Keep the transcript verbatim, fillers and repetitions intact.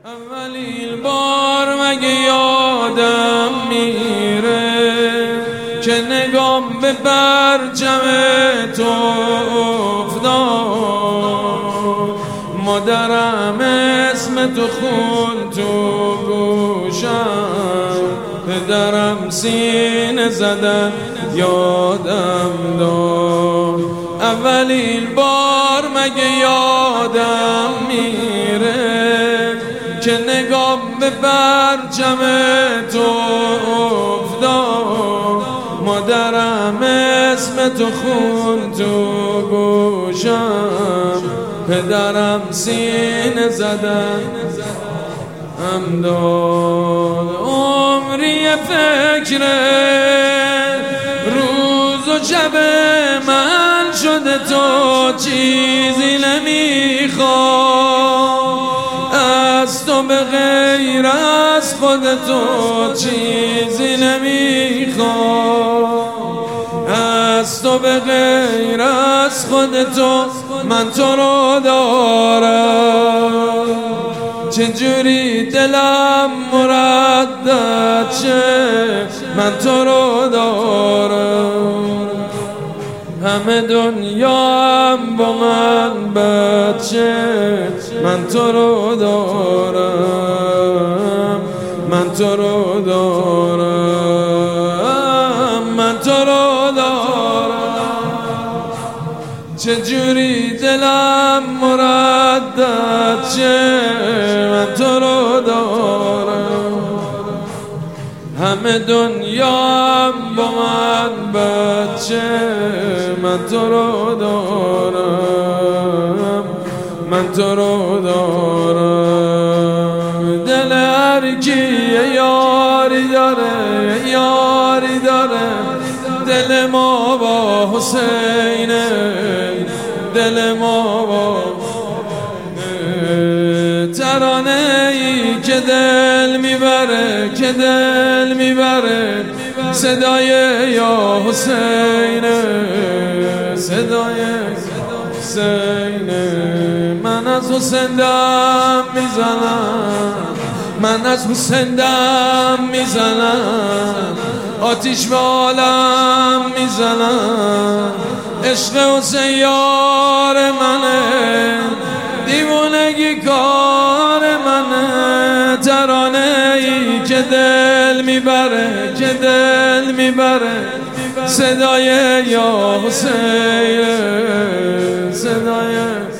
اولین بار مگه یادم میره که نگام به برجم تو افتاد، مادرم اسم تو خون تو گوشم، پدرم سینه زدن یادم داد. اولین بار مگه یادم میره که نگام به برجم تو افتاد، مادرم اسم تو خون تو گوشم، پدرم سینه زدن هم داد. عمری فکر روز و شب من شده تو چیزی نمیخوام، از تو به غیر از خود تو چیزی نمیخوام، از تو به غیر از خود تو من تو رو دارم. چجوری دلم مردد شه من تو رو دارم، همه دنیا هم با من بد شه من تو رو دارم، من تو رو دارم، من تو رو دارم. چجوری دلم مردد شه من تو رو دارم، همه دنیا هم با من بد شه من تو رو دارم، من تو رو دارم. دل هر کی یاری داره یاری داره، دل ما با حسینه، دل ما با ترانه ای که دل میبره، که دل میبره، صدای یا حسینه، صدای حسینه. من از حسین دم میزنم، من از حسین دم میزنم، آتیش به عالم میزنم. عشق حسین یار منه، دیوونگی کار منه، ترانه ای که دل میبره، که دل میبره، صدای یا حسین، صدای